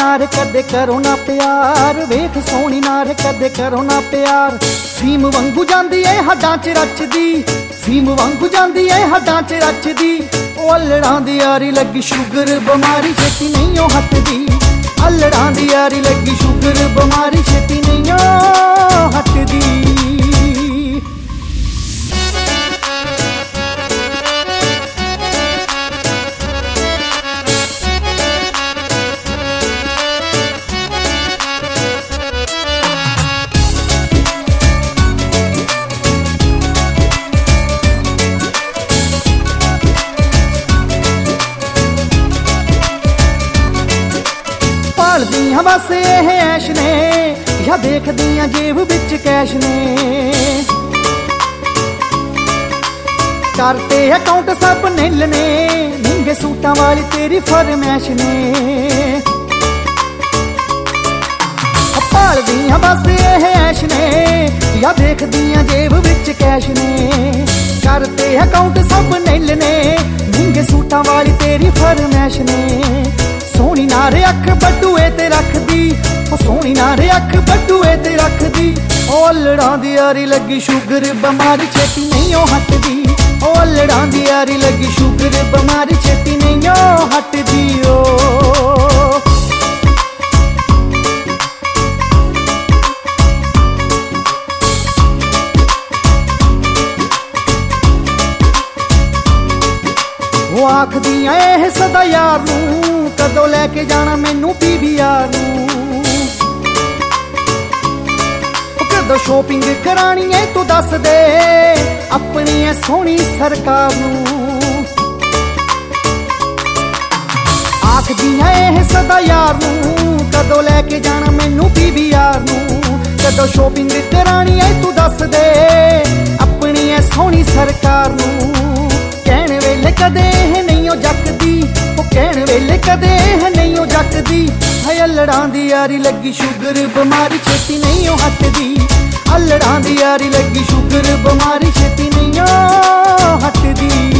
नार कदे करो ना प्यार, वेख सोहनी नार कदे करो ना प्यार। फीम वांगू जांदी ऐ हड्डां च रचदी, फीम वांगू जांदी ऐ हड्डां च रचदी। ओ अल्लड़ां दी यारी लगी शुगर बीमारी छेती नहीं ओ हटदी। अल्लड़ां दी यारी लगी शुगर बीमारी छेती नहीं ओ हटदी। भालदियां बस एह ऐश ने या देखदियां जेब विच कैश ने। करते अकाउंट सब निल ने, महंगे सूटां वाली तेरी फरमैश ने। भालदियां बस एह ऐश ने या देखदियां जेब विच कैश ने। करते अकाउंट सब निल ने, महंगे सूटां वाली तेरी फरमैश ने। सोहनी नारे अख बटूए ते रखदी, ओ सोहनी नारे अख बटूए ते रखदी। ओ अल्लड़ां दी यारी लगी शुगर बीमारी छेती नहीं ओ हटदी। ओ अल्लड़ां दी यारी लगी शुगर बीमारी छेती नहीं ओ हटदी। ओ आखदियां एह सदा यार नूं, कदों लैके जाना मैनू PVR नूं। कदों शॉपिंग करानी है तू दस दे अपनी है सोहनी सरकार नूं। आखदियां एह सदा यार नूं, कदों लैके जाना मैनू PVR नूं। कदों शॉपिंग करानी है तू दस दे अपनी है सोहनी सरकार नूं। कहण वेले कदे नहीं ओ जकदी, ओ कहण वेले कदे नहीं ओ जकदी। हाय अल्लड़ां दी यारी लगी शुगर बीमारी छेती नहीं ओ हटदी। अल्लड़ां दी यारी लगी शुगर बीमारी छेती नहीं ओ हटदी।